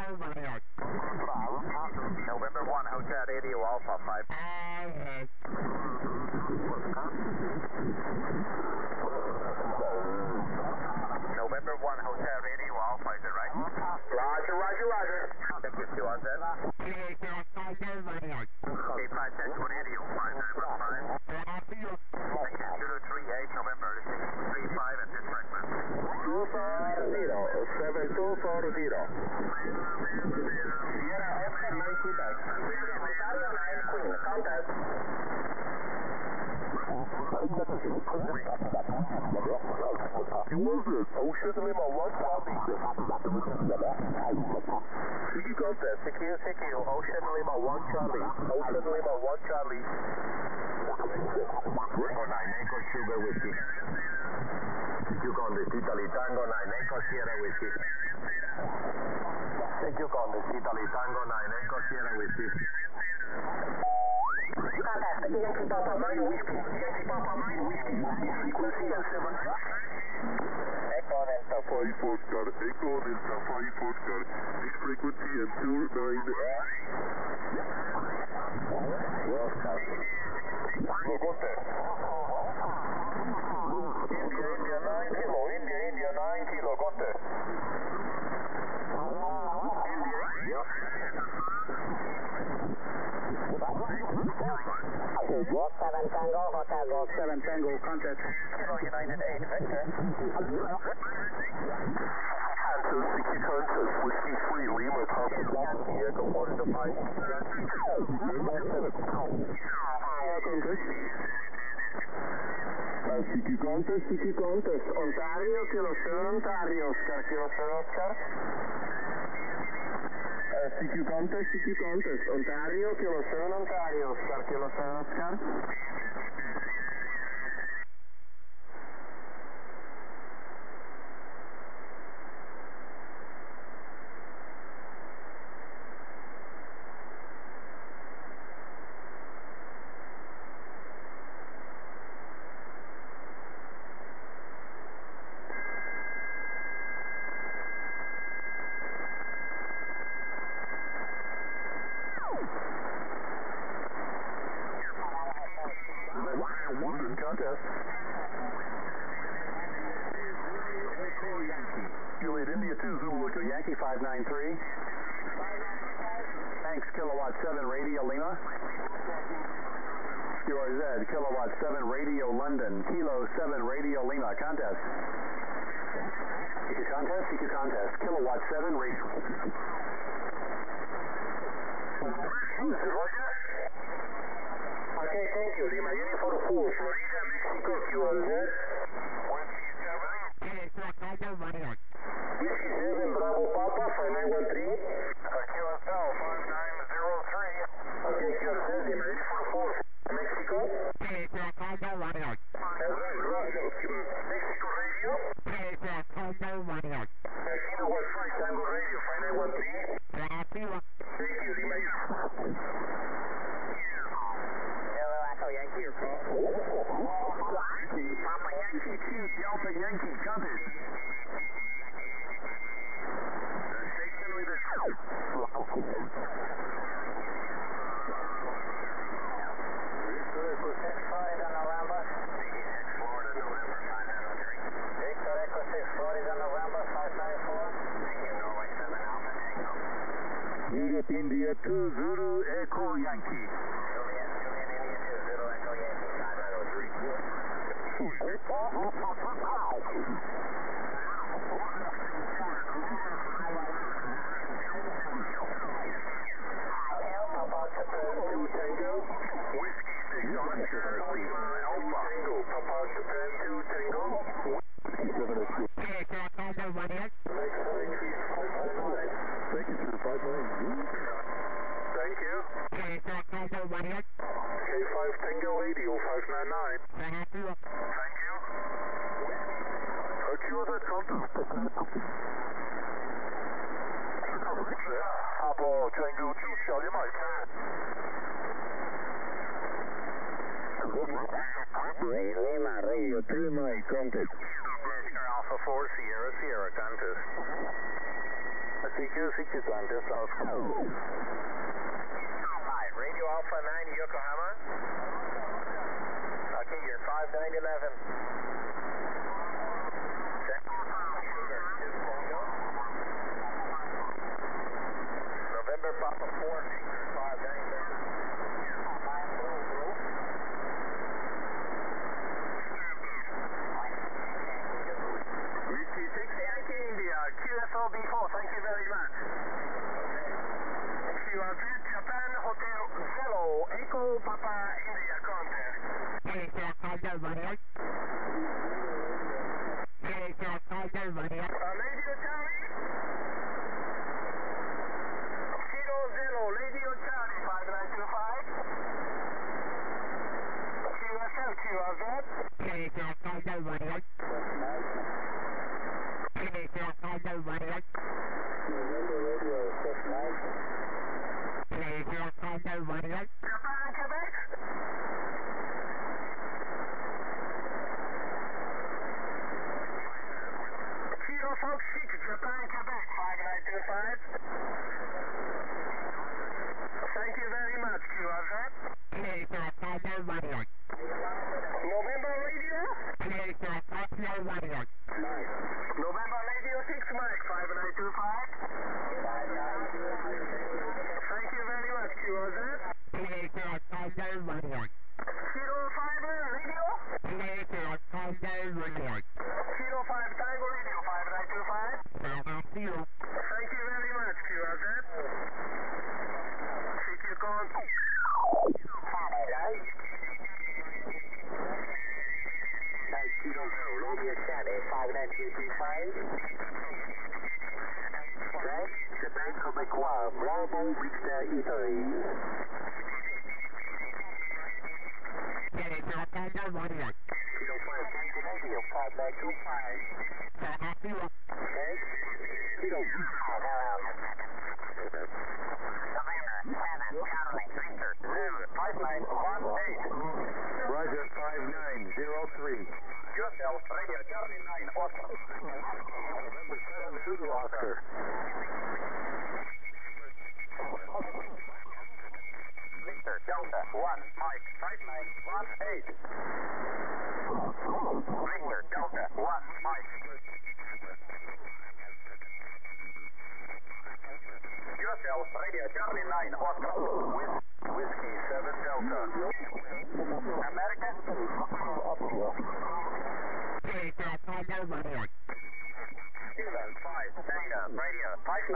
November 1, Hotel Radio Alpha 5. November 1, Hotel Radio Alpha, is it right? Roger, roger, roger. Thank you, QRZ. K510 Radio 595. Thank you, 038 November 635 at this fragment. 240, 7240. Sierra Oscar 9 Quebec. Ontario 9 Queen, contact. Ocean Lima 1 Charlie. CQ, Ocean Lima 1 Charlie. Ocean Lima 1 Charlie. Tango 9 Echo Sugar Whiskey. CQ Condes, Italy Tango 9 Echo Sierra Whiskey. CQ Condes, Italy Tango 9 Echo Sierra Whiskey. Contact, Yankee Papa 9 Whiskey. Yankee Papa 9 Whiskey. Frequency of 7. Echo Delta 5 Oscar. Echo Delta 5 Oscar. This frequency is 29. Oscar. India 9 Kilo. India 9 Kilo. Contact. Golf 7 Tango, Hotel Golf 7 Tango, contact. Kilo United 8 Victor. Kansas, City, Kansas, Whiskey Free, Lima, Papa, Yankee, Echo 1 to 5. CQ Contest, Ontario, Kilo 7 Ontario, Oscar, Kilo 7 Oscar. CQ Contest, Ontario, Kilo 7 Ontario, Oscar, Kilo 7 Oscar. Contest. Juliet India 2 Zulu to Yankee 593. Thanks, Kilowatt 7 Radio Lima. QRZ, Kilowatt 7 Radio London, Kilo 7 Radio Lima. Contest. CQ Contest, Kilowatt 7 Radio. Okay, thank you. Lima Union 44, Florida, Mexico, QRZ. Whiskey 7. Whiskey 7, Bravo Papa, 5913. QSL 5903. Okay, QRZ, Lima Union 44, Mexico. Russell, Mexico Radio. Kilo 15, Tango Radio, 5913. Thank you, Lima Union. Yankee, Papa Yankee 2, Delta Yankee, compass. Station with us. Echo 6 Florida, November. 6 Florida, November, 593. Victor Echo 6 Florida, November, 594. Thank you, Norway 7 Alpha Tango. Juliet India 2, Zulu Echo Yankee. Juliet India 2, Zulu Echo Yankee, 5903. Papa Japan 2 Tango. Whiskey 6 Oscar, Lima Alpha. Papa Japan 2 Tango. Thank you, 599. Thank you. K5 Tango Radio 599. Thank you. Secure the contact. Papa Tango 2 Charlie Mike. Lima Radio 3 Mike, contact. Oscar Alpha 4 Sierra Sierra, contact. Sichuan, just south. Hi, Radio Alpha 9 Yokohama. Okay, you're 5911. November Papa 4, Victor 597. Whiskey 6 Yankee India, QSL B4, thank you very much. QRZ Japan Hotel Zero, Echo Papa India contact. Radio Charlie. Kilo Zero, Radio Charlie 5925. QSL QRZ. Radio Japan, Quebec. Kilo Fox 6, Japan, Quebec, 5925. Thank you very much, QRZ. November Radio. November Radio 6, Mike, 5925. Thank you very much, QRZ. Kilo 5 Radio. Kilo 5 Tango Radio 5925. Thank you very much, QRZ. CQ call. Radio Charlie 59325. Track Japan Quebecois, Bravo Victor Italy. Kilo 5 Radio 5925. Okay. Kilo 5. November 7, Charlie, Victor, 5918. Roger 5903. QSL Radio Charlie 9 Oscar. November 7 Zulu Oscar. Victor Delta 1 Mike 5918. Victor Delta 1 Mike. QSL Radio Charlie 9 Oscar. Whiskey 7 Delta. America. Cuban 5 Tango Radio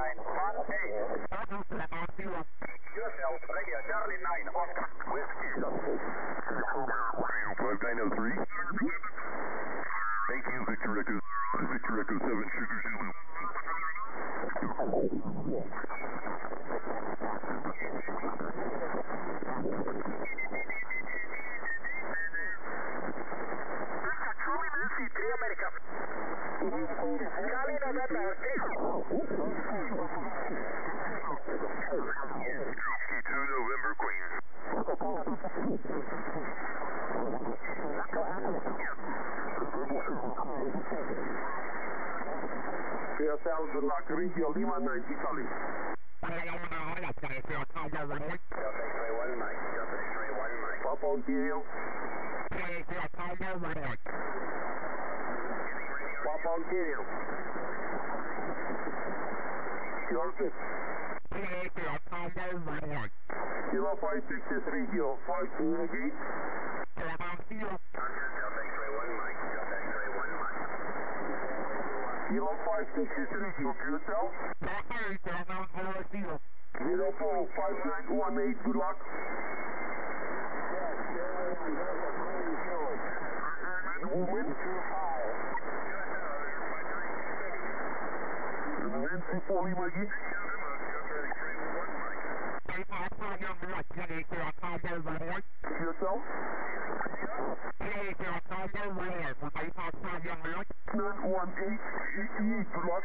5918. QSL Radio Charlie 9 Oscar. Whiskey 5903. Thank you, Victor Echo 7 Sugar Zulu. Charlie Nancy 3 America. Charlie November 2 November Queen. QSL Good Luck, Radio Lima 9 Italy. Delta X-ray 1 Mike. Delta X-ray 1 Mike. Papa Kilo. Papa Kilo. QRZ. Kilo 56 Radio 5 Negate. Delta X-ray 1 Mike. Delta X-ray 1 Mike. Kilo 56 Radio QSL. 045918, good luck. Movement. Nancy 4 Lima G. QSL. 91888, good luck.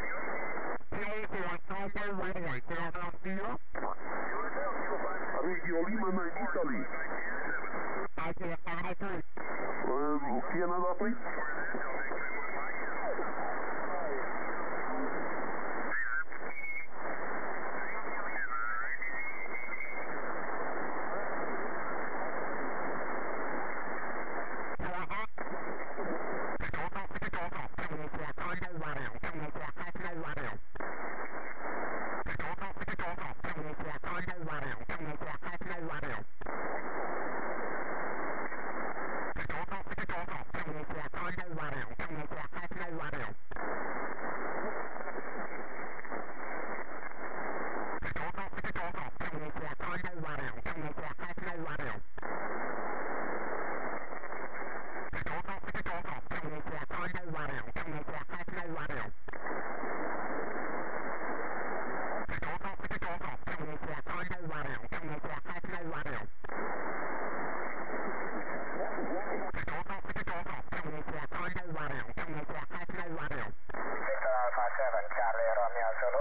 Radio Lima 9 Italy. Canada, please. Romeo Zulu.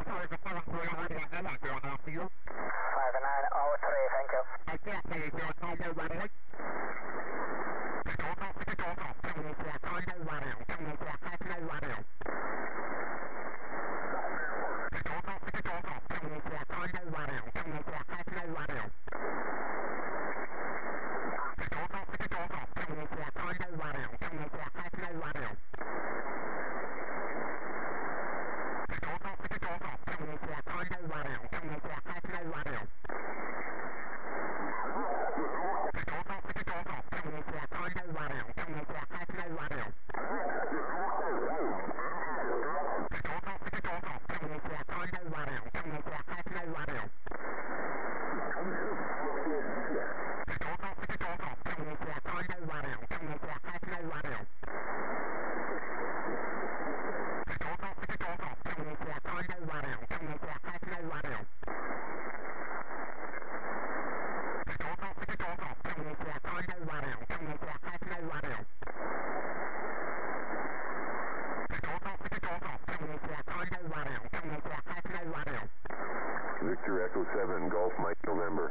5903, thank you. Victor Echo 7, Golf Mike November.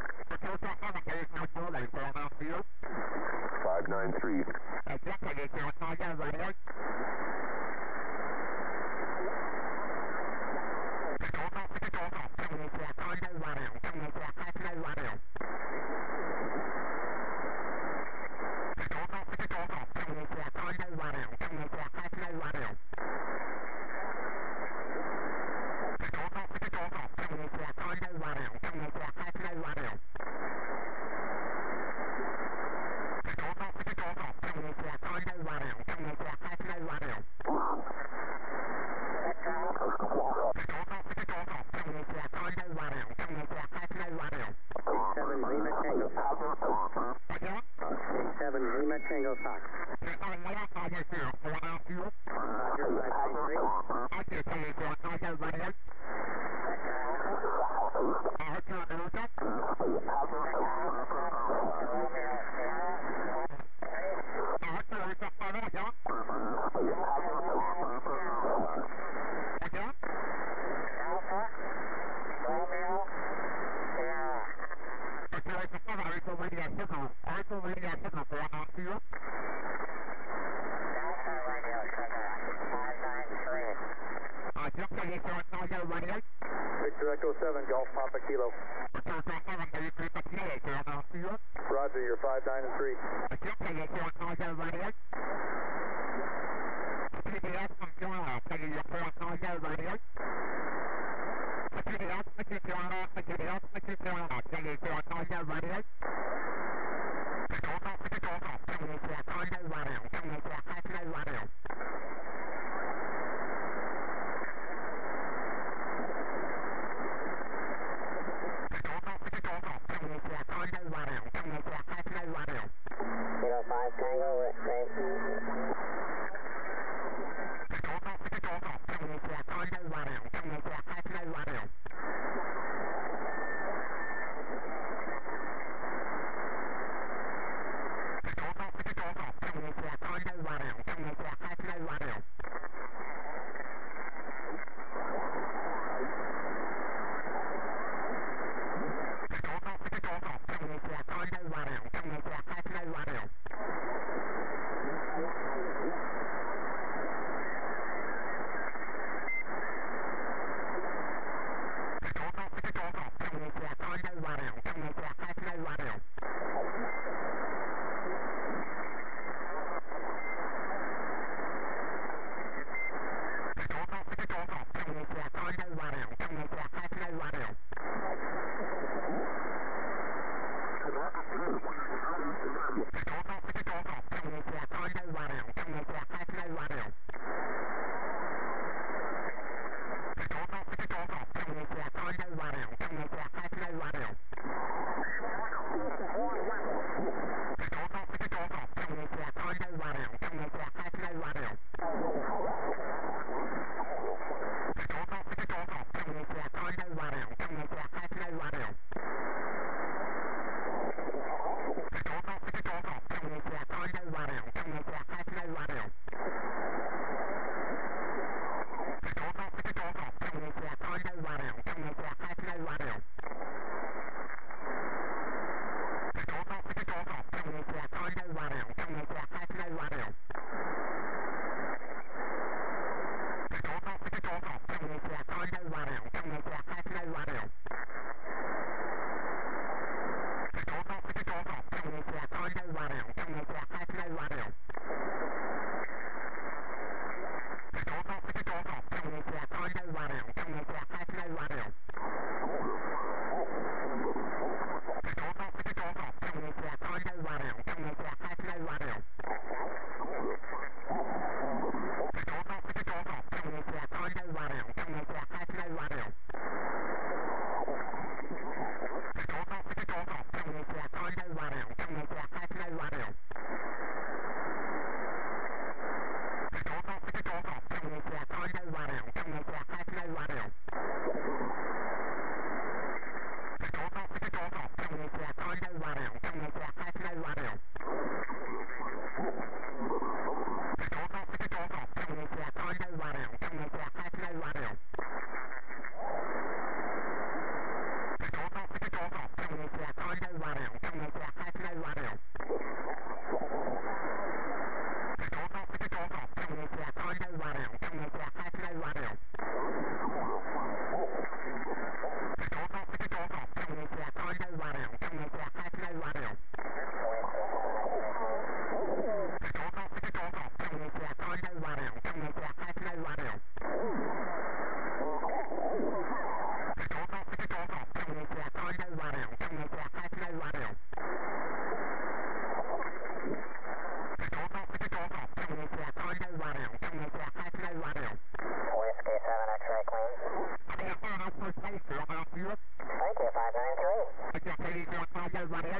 593. Tango Fox. Victor Echo 7, Golf Papa Kilo. Roger, you're 593. Kilo 5 Tango, Thank you, 593.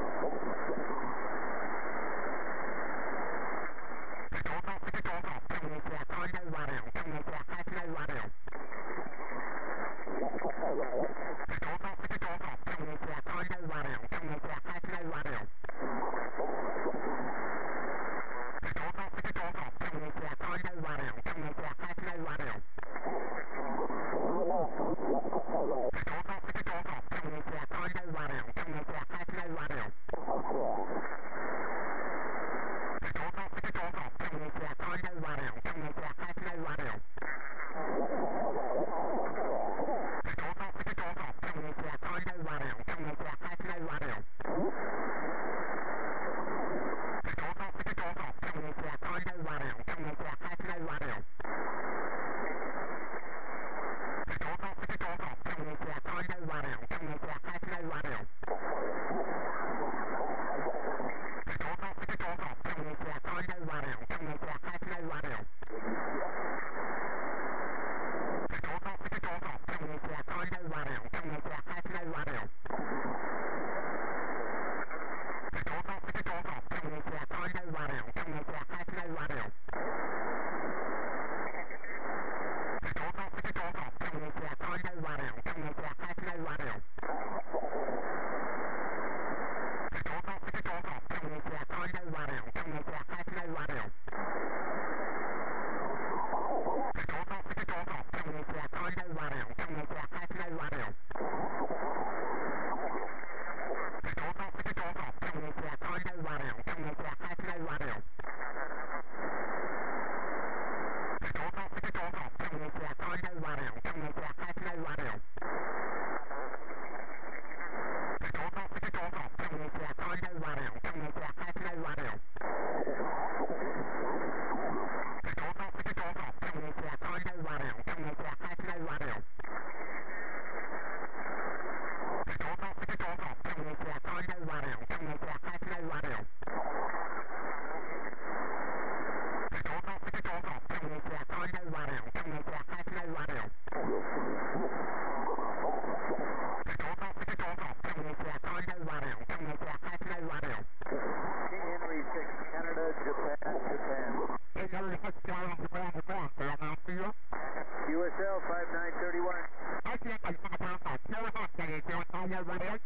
USL 5931.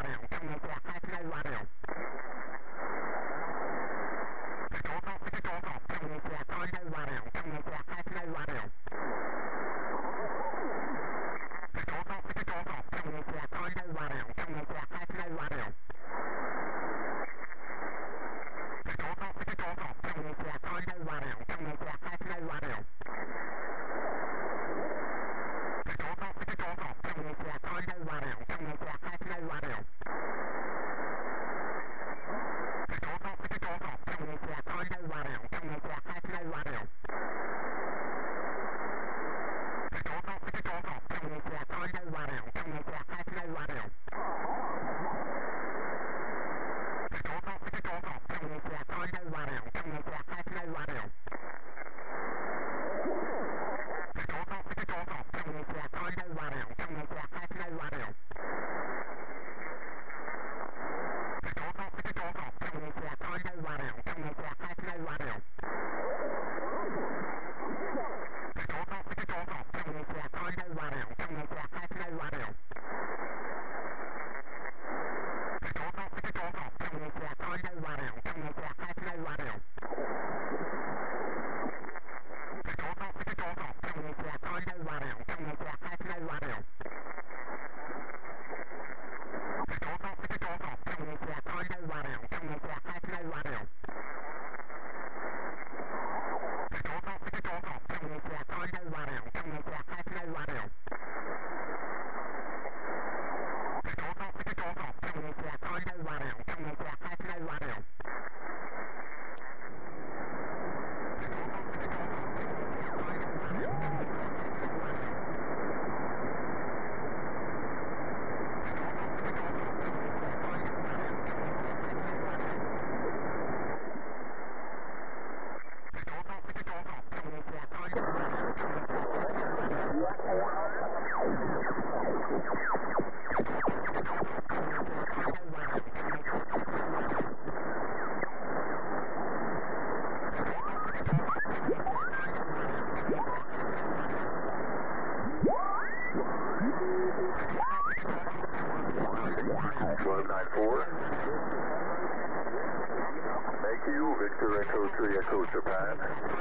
Thank you, Victor Echo 3 Echo Japan.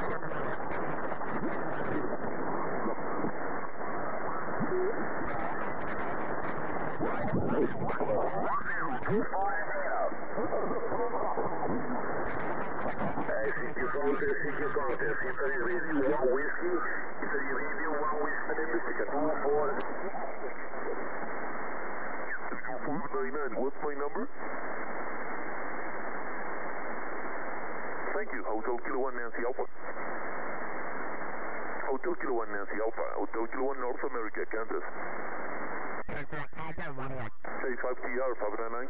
What's my number? Thank you, Hotel Kilo 1 Nancy Alpha. Hotel Kilo 1 Nancy Alpha, Hotel Kilo 1 North America, Kansas. K5TR, 599.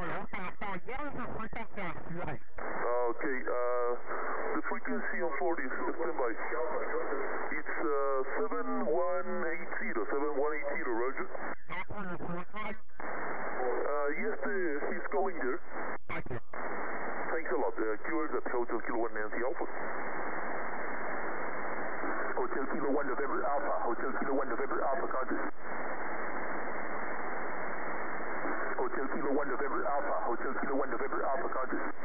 Okay, the frequency on 40 is standby. It's 7180, 7180, Roger. Yes, he's going there. Thanks a lot. QR's at Hotel Kilo 1 Nancy Alpha. Hotel Kilo 1 November Alpha. Hotel Kilo 1 November Alpha, contact. Hotel Kilo 1 November Alpha. Hotel Kilo 1 November Alpha, contact.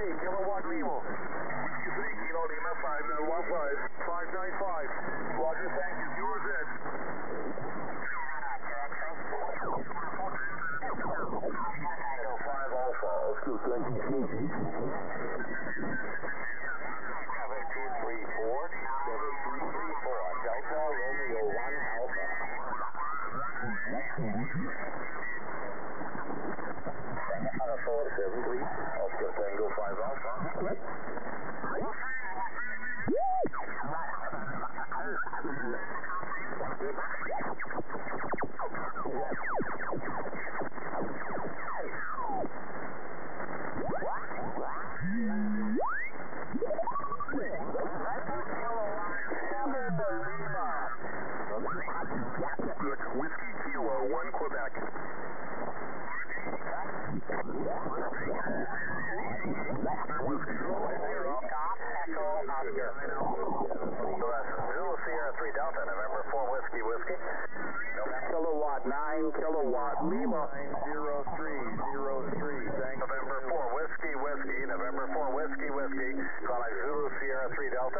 Whiskey 3, Kilo 1 Lima, 515, 595, Roger. 473, Oscar Tango 5 Alpha. Whiskey Kilo 1 Quebec. Whiskey 0 Golf Echo Oscar. Zulu Sierra 3 Delta, November 4 Whiskey Whiskey. Kilowatt 9 kilowatt Lima 0303. Thanks. November 4 Whiskey Whiskey, November 4 Whiskey Whiskey. Calling Zulu Sierra 3 Delta.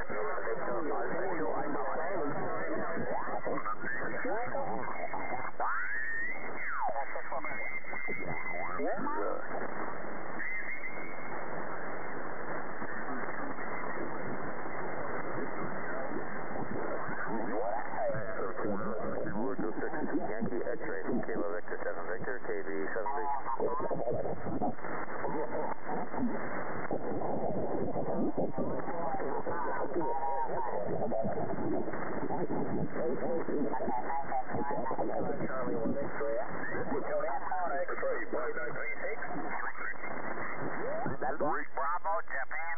Yankee X-ray, Kilo Victor 7 Victor, KB 70. Charlie 1 X-ray. X-ray 5936. That's Bravo, Japan.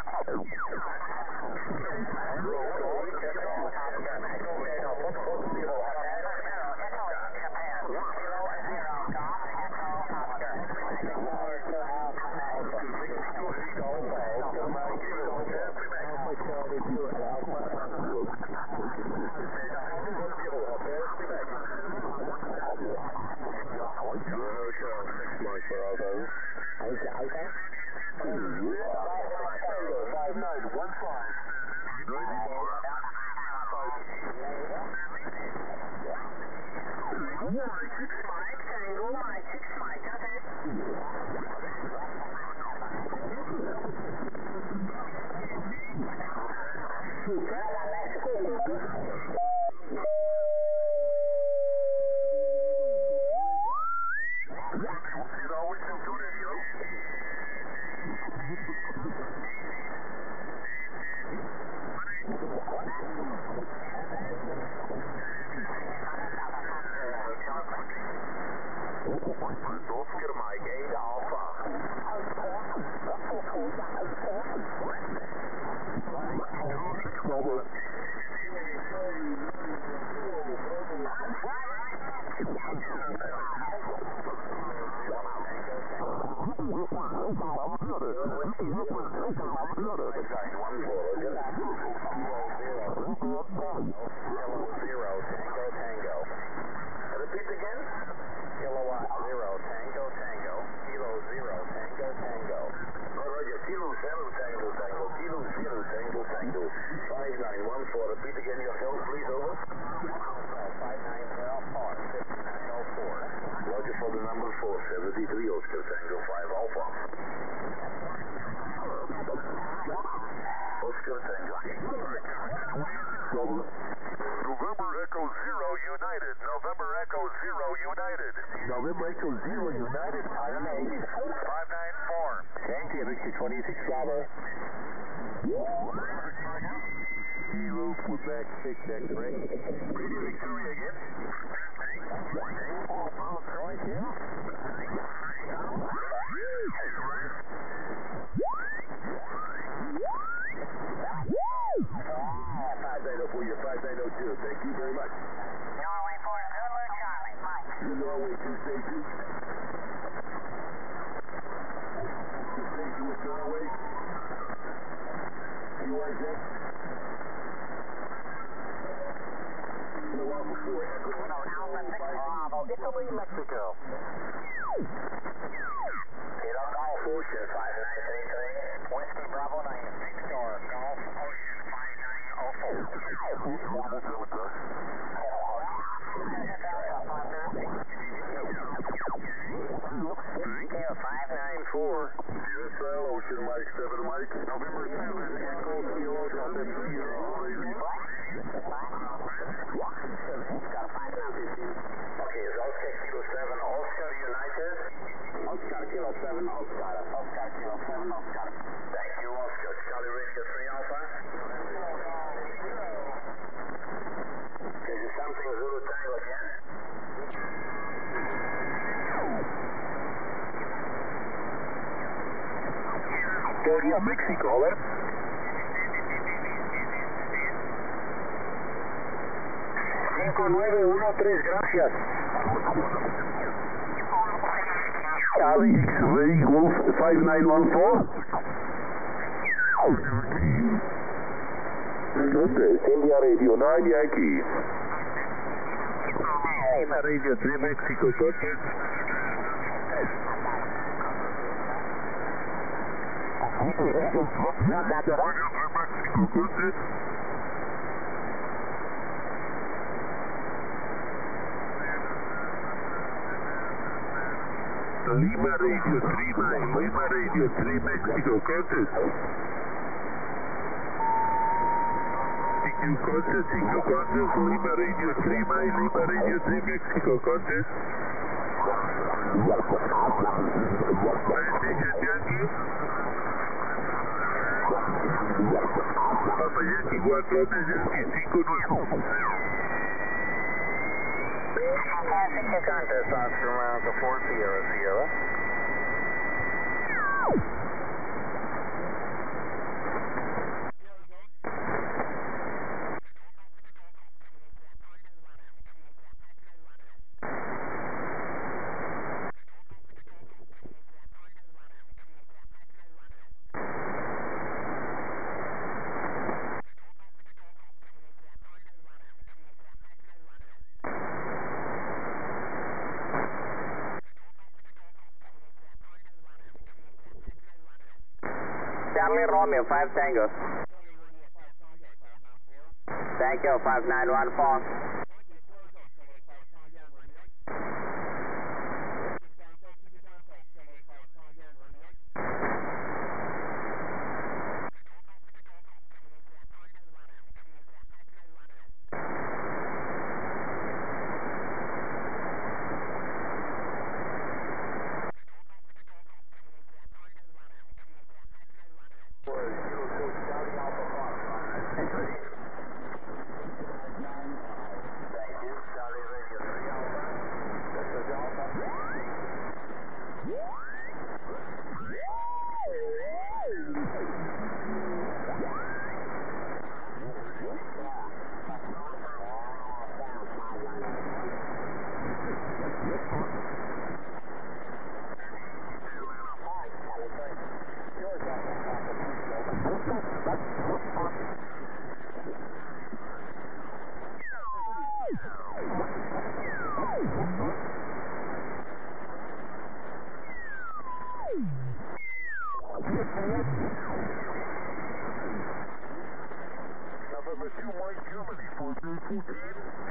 Oscar Mike 8 Alpha. Repeat again. Kilowatt 0 Tango Tango, Kilo 0 Tango Tango. Roger, Kilo 7 Tango Tango, Kilo 0 Tango Tango. 5914, repeat again your health, please, over. 5904, 5904. Roger for the number 473, Oscar Tango 5 Alpha. Oscar Tango. November Echo 0 United, November Echo 0 United. November Echo 0 United, 594. Yankee Victor 26 Bravo. Kilo Quebec 6 X-ray. Radio Victoria again. Troy Kim. For you, 5902. Thank you very much. Norway 4 Zulu Charlie, Mike. Norway 2 State 2. 2 State 2 with Norway. UIZ. Kilo Alpha 4 Echo. Alpha 6 Bravo, Italy, Mexico. Kilo Golf Ocean 5933. Whiskey Bravo 96 or Golf Ocean 5904. Kilo 594. USL Ocean Mike 7 Mike. November 7 Echo Kilo Delta 0. Okay, is Oscar Kilo Stereo Mexico, over. 5913, gracias. Charlie X-Ray Wolf 5914. India Radio 9 Yankee. Lima Radio 3 Mexico, coches. Lima Radio 3 Mile, Lima Radio 3 Mexico, contest. CQ contest, Lima Radio 3 Mile, Lima Radio 3 Mexico, contest. Station Yankee. Papa Yankee 1, Romeo Yankee 59. Contest, Oscar Round to 4 Sierra Sierra. Charlie Romeo, 5 Tango. Thank you, 5914. November 2 Mike, Germany, 4314.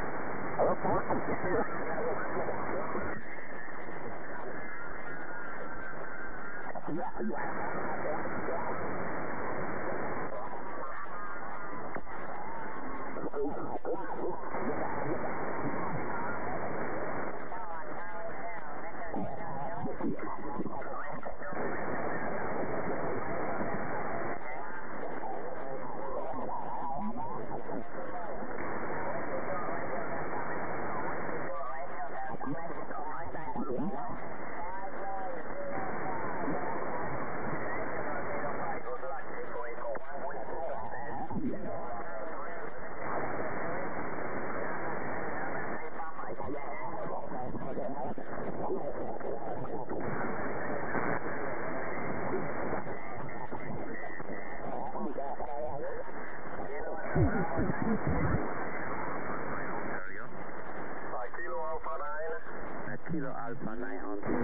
Kilo Alpha 9 on 2.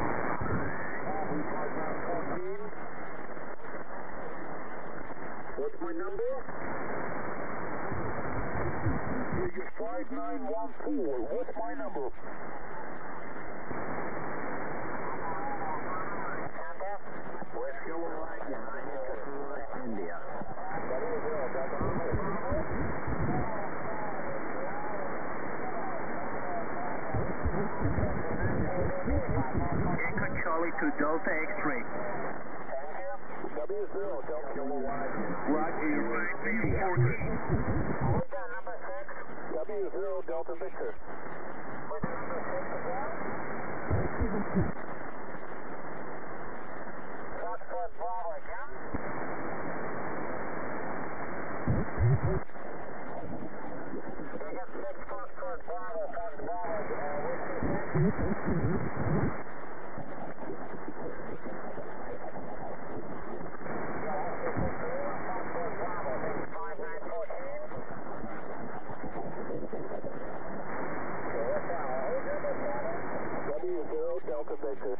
What's my number? Figure 5914. What's my number? West Kilowatt United Kapoor, India. Echo Charlie to Delta X-ray. W0, Delta Kilowatt. Roger, right, V14. Number 6. W0, Delta Victor. What's number 6 again? Foxtrot Bravo, again? Delta Victor.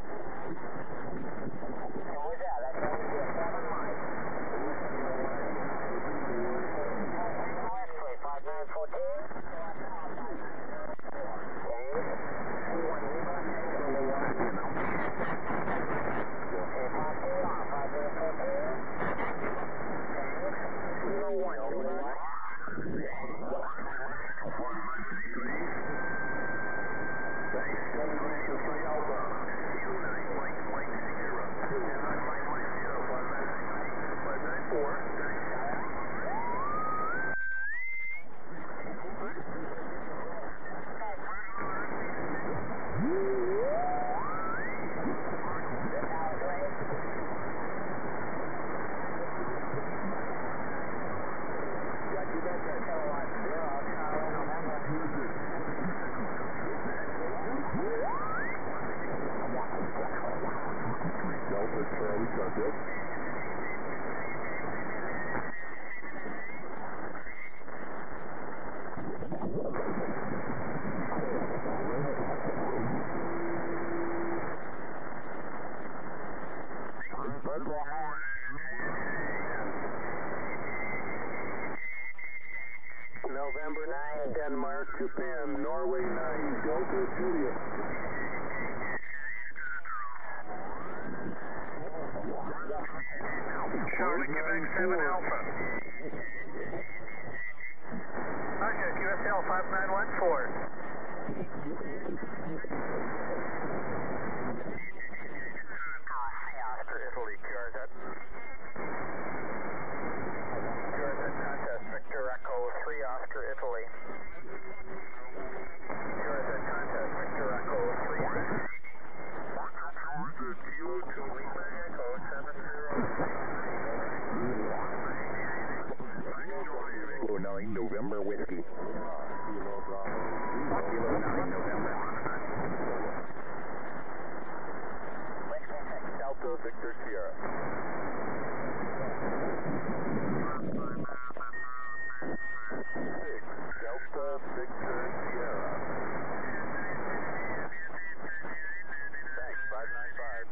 November 9, Denmark to Penn, Norway 9, Delta Juliet. Charlie, Quebec 7 Alpha. Roger, QSL 5914. Oscar, Italy, QRZ. QRZ contest, Victor Echo 3 Oscar, Italy. QRZ contest, Victor Echo 3. Kilo to Lima Echo 70. 9 November Whiskey. Kilo 9 November. Delta Victor Sierra. Delta Victor Sierra. Thanks, 595.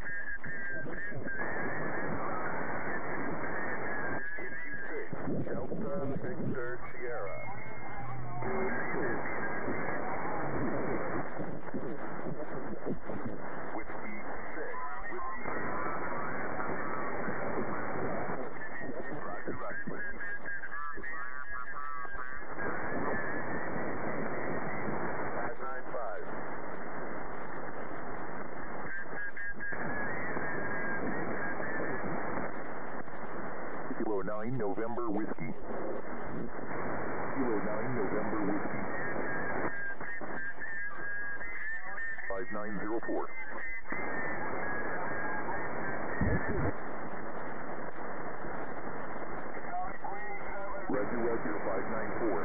6, Delta Victor Sierra. Whiskey 6, Whiskey. Roger, roger. 595. Kilo 9 November Whiskey. Kilo 9 November Whiskey. 5904. Roger, roger, 594.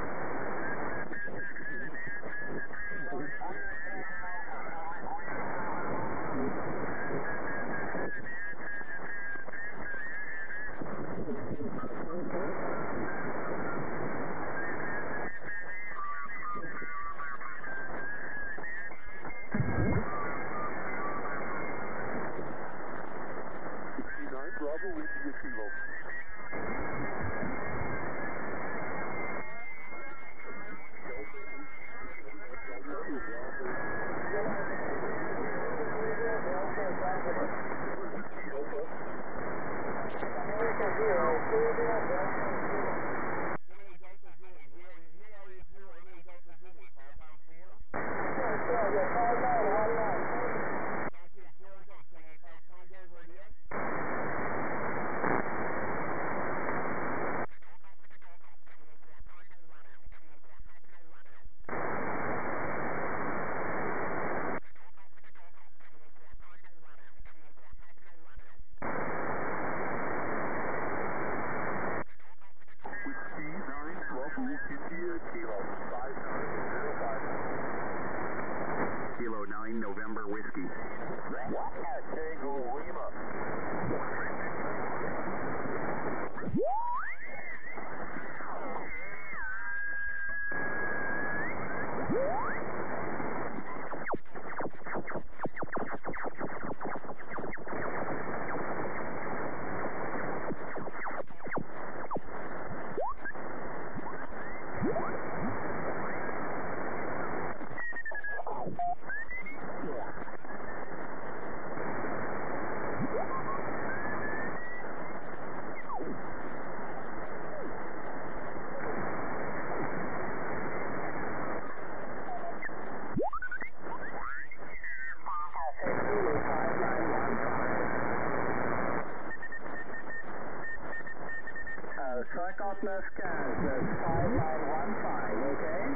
Bravo, India Kilo. India Kilo 5905. Kilo 9, November Whiskey. Tango Lima. Track off left gas, that's 5915, okay?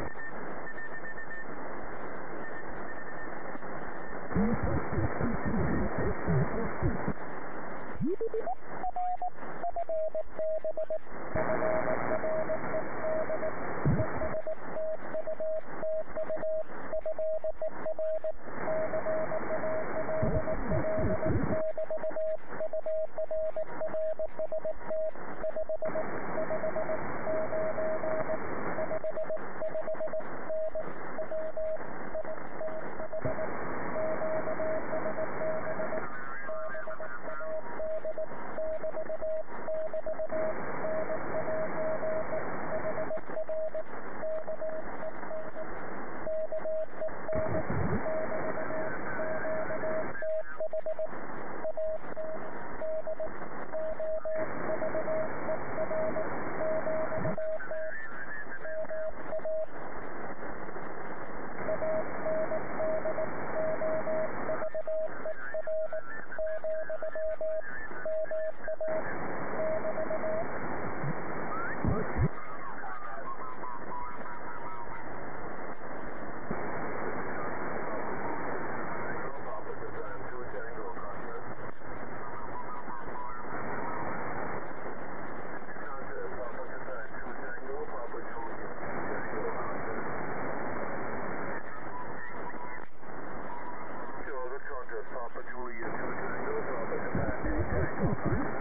Papa Julia 2 Tango, Papa Japan 2 Tango,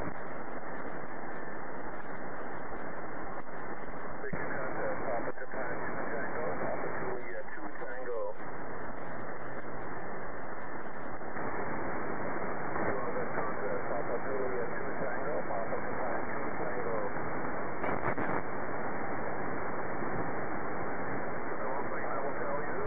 Making contact, Papa Japan 2 Tango, Papa Julia 2 Tango. Making contact, Papa Julia 2 Tango, Papa Japan 2 Tango. The north thing I will tell you.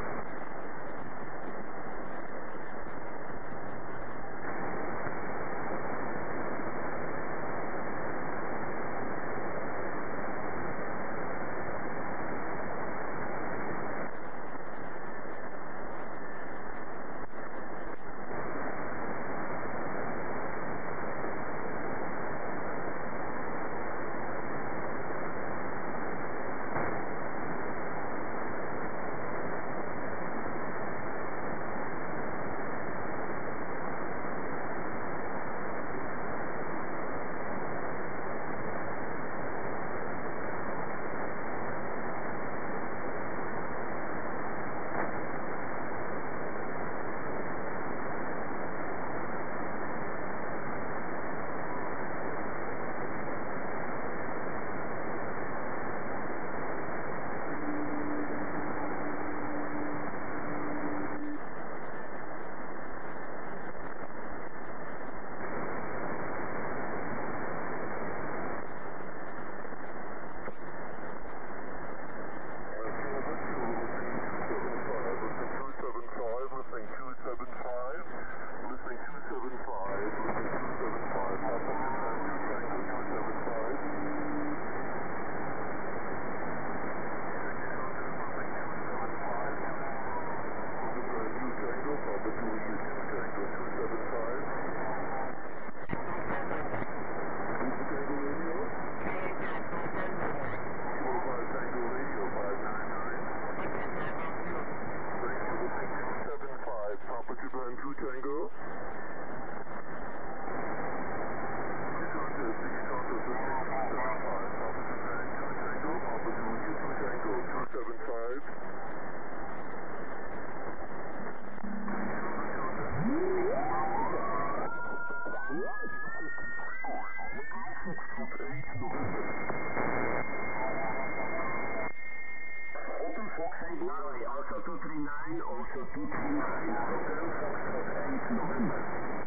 Fox 8 Norway, also 239, also 239, Hotel Foxtrot 8 November.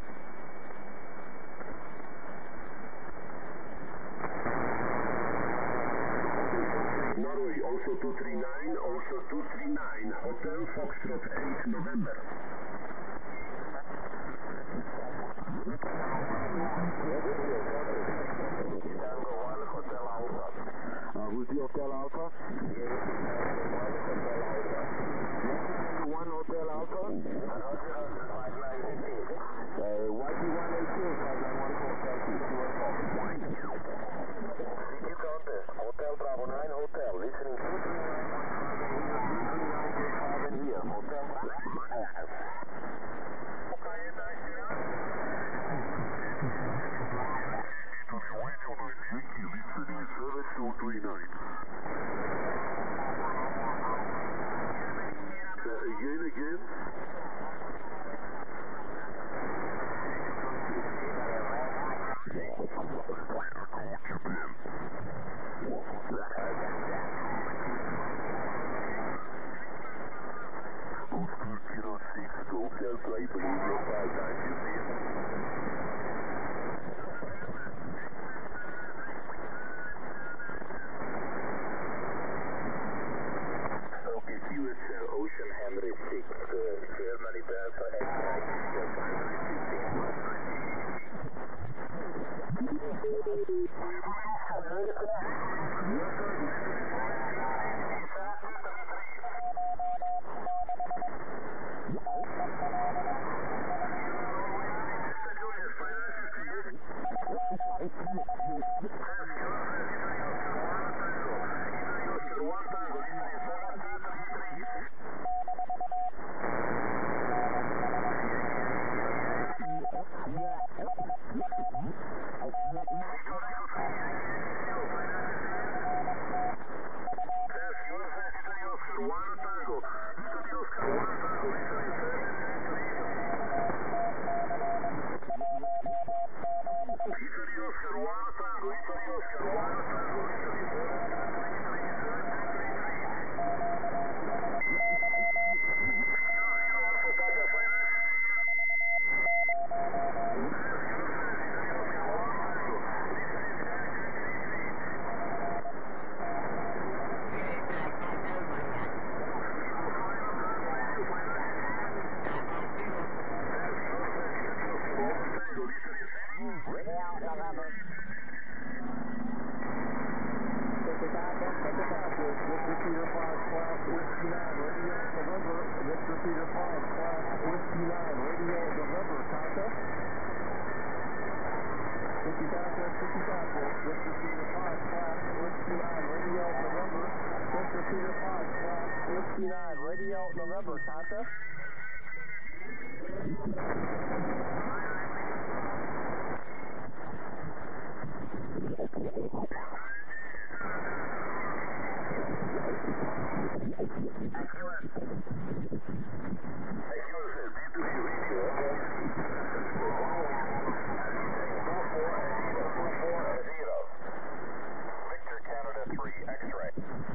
Norway, also 239, also 239, Hotel Foxtrot 8 November. Tango 1, Hotel Alpha. Who's the Hotel Alpha? Tango 1, Hotel Alpha. YT118, 591 CQ Contest, Hotel Bravo 9 Hotel, listening 239 here, Hotel Yankee, listening service 239. Again. Oscar Kilo 6, Golf Delta, I believe your 5 you see. US Ocean Henry 6, Germany Delta X-ray, your final Radio November, Contact. Victor Canada 3, X-ray.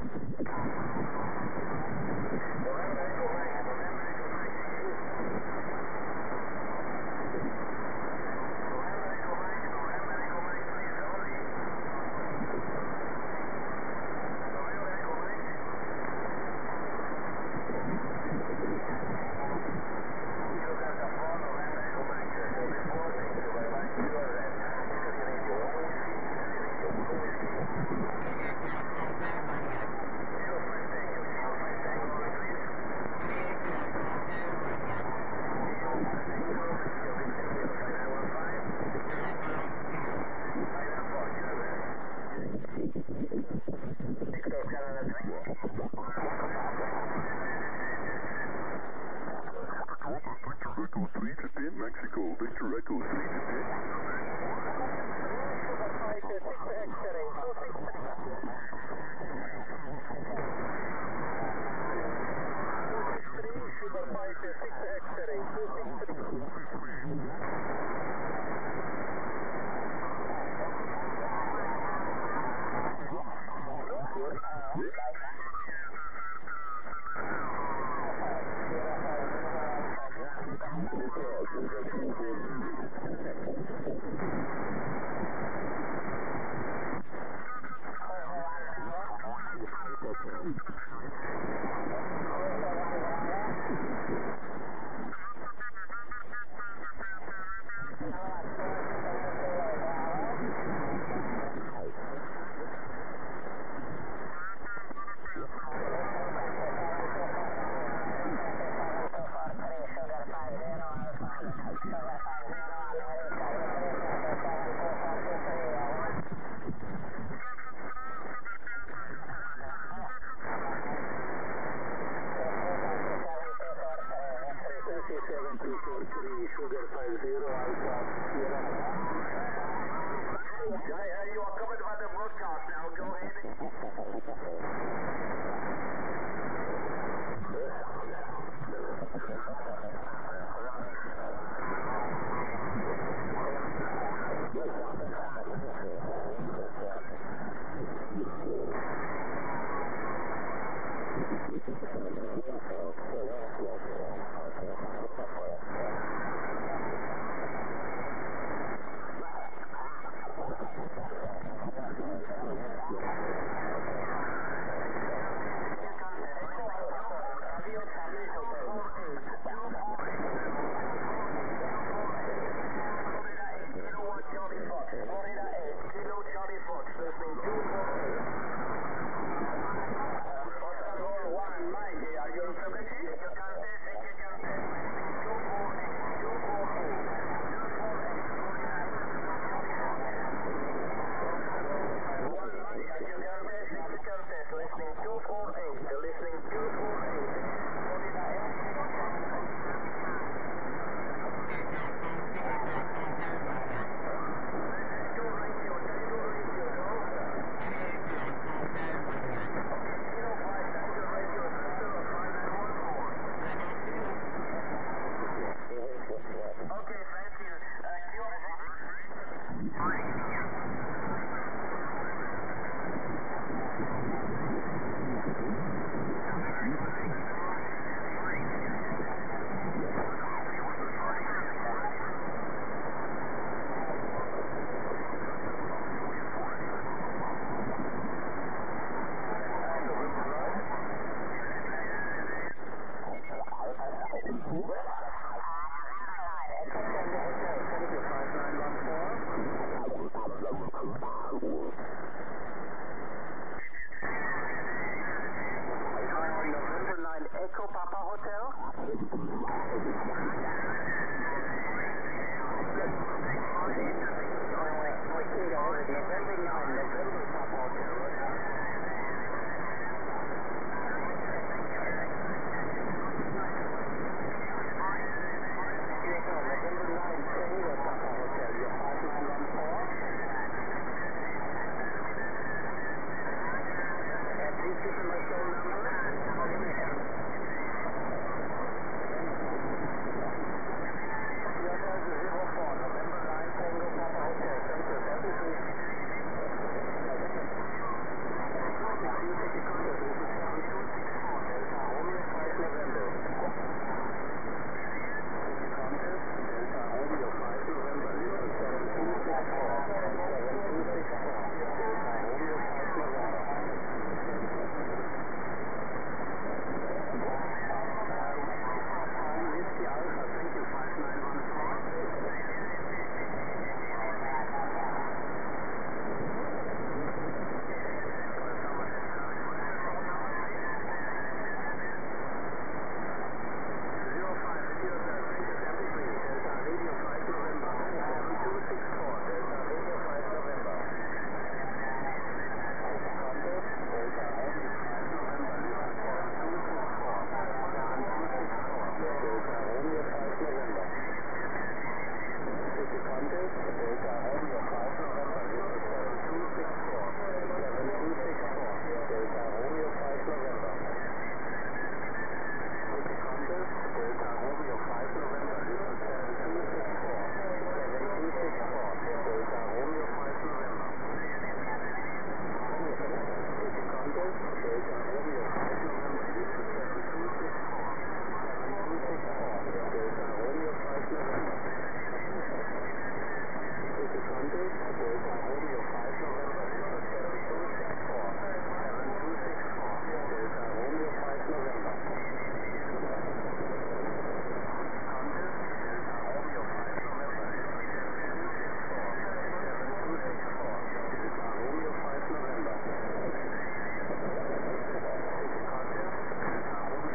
Mexico, Victor Echo 3 to 10. You are covered by the broadcast now. Go ahead. Echo Papa Hotel. November 9, November